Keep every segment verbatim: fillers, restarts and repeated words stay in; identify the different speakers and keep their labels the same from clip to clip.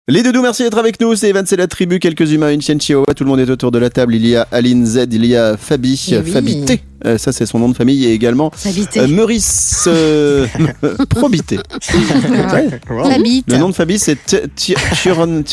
Speaker 1: Les doudous, merci d'être avec nous. C'est Evan, c'est la tribu, quelques humains, une chienne chihuahua. Tout le monde est autour de la table. Il y a Aline Z, il y a Fabi,
Speaker 2: Eh oui.
Speaker 1: Fabité. Euh, ça, c'est son nom de famille. Et également
Speaker 2: Fabité.
Speaker 1: euh, Meurice euh, Probité. Ouais.
Speaker 2: Fabite.
Speaker 1: Le nom de Fabi, c'est Tyrion.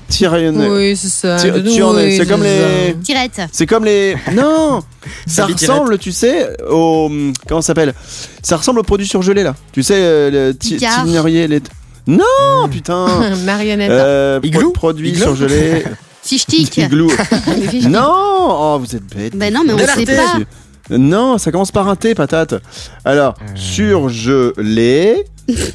Speaker 2: Oui, c'est ça.
Speaker 1: Ty-
Speaker 2: Doudou,
Speaker 1: Tyrion,
Speaker 2: oui,
Speaker 1: c'est comme les.
Speaker 2: Tirette.
Speaker 1: C'est comme les. Non. Ça
Speaker 3: Fabi
Speaker 1: ressemble, tu sais, au. Comment ça s'appelle? Ça ressemble aux produits surgelés là. Tu sais, euh, le ti-
Speaker 2: Picard.
Speaker 1: Tinerier, les. Non, putain.
Speaker 2: Marionnette.
Speaker 1: Euh, pro-
Speaker 3: Igloo
Speaker 1: produits
Speaker 3: Igloo
Speaker 1: surgelés.
Speaker 2: Fichtique.
Speaker 1: Igloo. Non, oh, vous êtes bête.
Speaker 2: Ben non, mais on
Speaker 3: Délarté.
Speaker 2: sait pas.
Speaker 1: Non, ça commence par un T, patate. Alors, surgelé,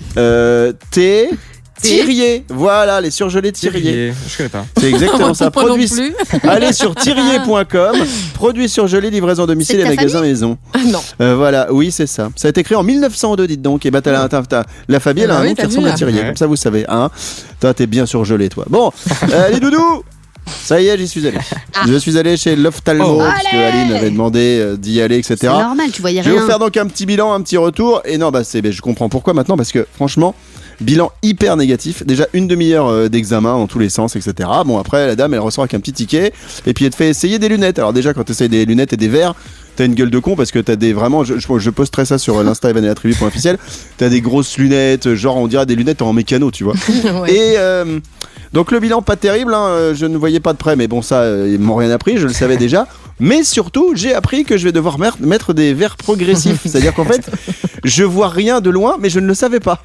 Speaker 1: euh, T, Thirier. Voilà, les surgelés Thirier.
Speaker 3: Thirier. Je connais pas.
Speaker 1: C'est exactement ça.
Speaker 2: Moi non
Speaker 1: Produits.
Speaker 2: plus.
Speaker 1: Allez sur thirier point com. Produits surgelés, livraison à domicile
Speaker 2: C'est
Speaker 1: et
Speaker 2: ta
Speaker 1: magasins maison.
Speaker 2: Ah non.
Speaker 1: Euh, voilà, oui, c'est ça. Ça a été créé en mille neuf cent deux, dites donc. Et bah, t'as la, t'as- t'as- la Fabie, elle a
Speaker 2: Ah
Speaker 1: un
Speaker 2: bah
Speaker 1: nom
Speaker 2: oui,
Speaker 1: qui
Speaker 2: t'as
Speaker 1: ressemble
Speaker 2: vu,
Speaker 1: à
Speaker 2: là.
Speaker 1: Thirier.
Speaker 3: Ouais.
Speaker 1: Comme ça, vous savez. Hein. Toi, t'es bien surgelé, toi. Bon, euh, les doudous. Ça y est, j'y suis allé. Je suis allé chez l'ophtalmo,
Speaker 3: Oh.
Speaker 1: parce que
Speaker 2: Allez.
Speaker 1: Aline avait demandé euh, d'y aller, et
Speaker 2: C'est
Speaker 1: cetera.
Speaker 2: normal, tu voyais
Speaker 1: Je vais
Speaker 2: rien.
Speaker 1: vous faire donc un petit bilan, un petit retour. Et non, bah, c'est, bah, je comprends pourquoi maintenant, parce que franchement, bilan hyper négatif. Déjà une demi-heure euh, d'examen dans tous les sens, et cetera. Bon, après, la dame, elle ressort avec un petit ticket. Et puis, elle te fait essayer des lunettes. Alors, déjà, quand tu essayes des lunettes et des verres, t'as une gueule de con parce que t'as des vraiment. Je, je, je posterai ça sur l'Insta Evan et la tribu point officiel. T'as des grosses lunettes, genre, on dirait des lunettes en mécano, tu vois.
Speaker 2: Ouais.
Speaker 1: Et. Euh, donc le bilan pas terrible, hein, euh, je ne voyais pas de près, mais bon ça, euh, ils m'ont rien appris, je le savais déjà. Mais surtout, j'ai appris que je vais devoir mer- mettre des verres progressifs, c'est-à-dire qu'en fait, je vois rien de loin, mais je ne le savais pas.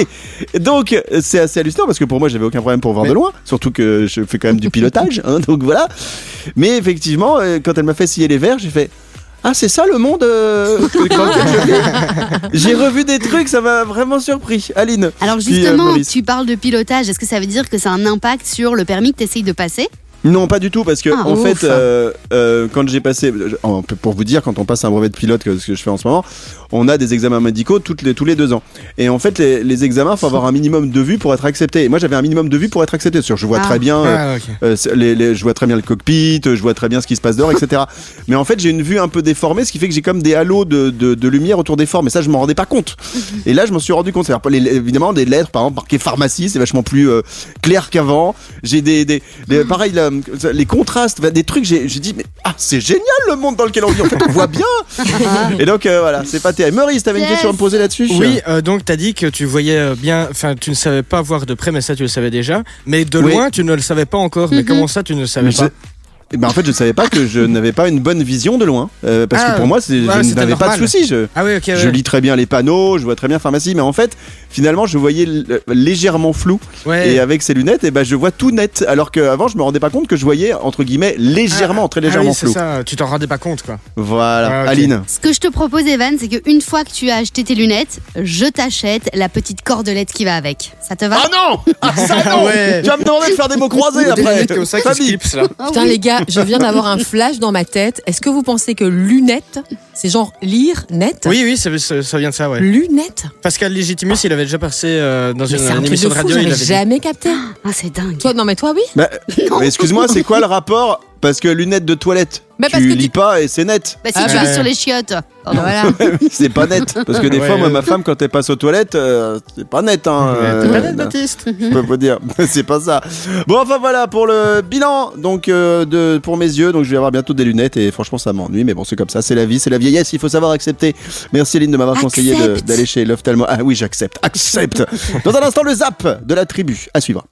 Speaker 1: Et donc euh, c'est assez hallucinant parce que pour moi, j'avais aucun problème pour voir
Speaker 3: Mais-
Speaker 1: de loin, surtout que je fais quand même du pilotage, hein, donc voilà. Mais effectivement, euh, quand elle m'a fait scier les verres, j'ai fait. Ah, c'est ça le monde euh, que- dans lequel je vis. J'ai revu des trucs, ça m'a vraiment surpris. Aline.
Speaker 2: Alors
Speaker 1: Puis, euh,
Speaker 2: justement,
Speaker 1: Maurice.
Speaker 2: tu parles de pilotage. Est-ce que ça veut dire que ça a un impact sur le permis que tu essayes de passer?
Speaker 1: Non, pas du tout, parce que
Speaker 2: Ah,
Speaker 1: en
Speaker 2: ouf.
Speaker 1: fait, euh, euh, quand j'ai passé, en- pour vous dire, quand on passe un brevet de pilote, que ce que je fais en ce moment, on a des examens médicaux toutes les, tous les deux ans. Et en fait, les, les examens, faut avoir un minimum de vue pour être accepté. Et moi, j'avais un minimum de vue pour être accepté. Parce que je vois
Speaker 2: Ah.
Speaker 1: très bien, euh,
Speaker 3: Ah, ok.
Speaker 1: euh, c'est- les, les- je vois très bien le cockpit, je vois très bien ce qui se passe dehors, et cetera. Mais en fait, j'ai une vue un peu déformée, ce qui fait que j'ai comme des halos de, de, de lumière autour des formes. Et ça, je m'en rendais pas compte. Et là, je m'en suis rendu compte. C'est-à-dire, les- évidemment, des lettres, par exemple, marquées pharmacie, c'est vachement plus euh, clair qu'avant. J'ai des, des, des- pareil, là, les contrastes, enfin, des trucs. J'ai, j'ai dit, mais ah, c'est génial le monde dans lequel on vit. En fait, on voit bien. Et donc, euh, voilà, c'est pas terrible. Maurice, t'avais une
Speaker 2: Yes.
Speaker 1: question à me poser là-dessus?
Speaker 3: Oui, euh, donc t'as dit que tu voyais euh, bien, enfin tu ne savais pas voir de près, mais ça tu le savais déjà. Mais de
Speaker 1: Oui.
Speaker 3: loin tu ne le savais pas encore. Mais
Speaker 2: Mhm.
Speaker 3: comment ça tu ne le savais
Speaker 1: Mais je-
Speaker 3: pas?
Speaker 1: Eh ben, en fait, je savais pas que je n'avais pas une bonne vision de loin. Euh, parce
Speaker 3: Ah,
Speaker 1: que pour moi, c'est,
Speaker 3: ouais,
Speaker 1: je
Speaker 3: c'était
Speaker 1: n'avais pas de
Speaker 3: normal.
Speaker 1: soucis. Je,
Speaker 3: Ah oui, ok.
Speaker 1: je
Speaker 3: ouais.
Speaker 1: lis très bien les panneaux, je vois très bien pharmacie, mais en fait, finalement, je voyais l- légèrement flou.
Speaker 3: Ouais.
Speaker 1: Et avec ces lunettes, et ben, je vois tout net. Alors qu'avant, je me rendais pas compte que je voyais, entre guillemets, légèrement, très
Speaker 3: Ah
Speaker 1: légèrement
Speaker 3: oui, c'est
Speaker 1: flou.
Speaker 3: ça. Tu t'en rendais pas compte quoi.
Speaker 1: Voilà.
Speaker 3: Ah, ok.
Speaker 1: Aline.
Speaker 2: Ce que je te propose, Evan, c'est qu'une fois que tu as acheté tes lunettes, je t'achète la petite cordelette qui va avec. Ça te va?
Speaker 1: Ah non! Ah ça non!
Speaker 3: Ouais.
Speaker 1: Tu vas me demander de faire des mots croisés
Speaker 3: Des
Speaker 1: après.
Speaker 3: lunettes comme ça qui se
Speaker 1: Fabi.
Speaker 3: clipsent là.
Speaker 2: Ah
Speaker 4: Putain
Speaker 2: oui.
Speaker 4: les gars, je viens d'avoir un flash dans ma tête. Est-ce que vous pensez que lunettes, c'est genre lire net?
Speaker 3: Oui, oui, ça, ça- ça vient de ça, ouais.
Speaker 4: Lunettes?
Speaker 3: Pascal Légitimus, il avait déjà passé euh, dans
Speaker 4: Mais
Speaker 3: une,
Speaker 4: c'est un
Speaker 3: une
Speaker 4: truc
Speaker 3: émission
Speaker 4: de
Speaker 3: de
Speaker 4: fou,
Speaker 3: radio. Il
Speaker 4: j'avais
Speaker 3: avait dit.
Speaker 4: jamais capté.
Speaker 2: Ah, c'est dingue.
Speaker 4: Toi, non mais toi oui.
Speaker 1: Bah, mais excuse-moi, c'est quoi le rapport? Parce que lunettes de toilette,
Speaker 4: Bah, parce
Speaker 1: tu
Speaker 4: que tu-
Speaker 1: lis pas et c'est net.
Speaker 2: Bah si
Speaker 4: Ah,
Speaker 2: tu
Speaker 3: ouais.
Speaker 2: lis sur les chiottes. Pardon.
Speaker 4: Voilà.
Speaker 1: C'est pas net. Parce que des
Speaker 3: Ouais.
Speaker 1: fois, moi, ma femme, quand elle passe aux toilettes, euh, c'est pas net. Hein,
Speaker 3: Ouais,
Speaker 1: euh,
Speaker 3: T'es pas net, Baptiste?
Speaker 1: Je peux pas dire, c'est pas ça. Bon, enfin voilà pour le bilan. Donc, euh, de, pour mes yeux, donc je vais avoir bientôt des lunettes et franchement, ça m'ennuie. Mais bon, c'est comme ça, c'est la vie, c'est la vieillesse. Il faut savoir accepter. Merci Aline de m'avoir conseillé de-
Speaker 2: Accepte.
Speaker 1: d'aller chez l'ophtalmo. Ah oui, j'accepte, accepte. Dans un instant, le zap de la tribu à suivre.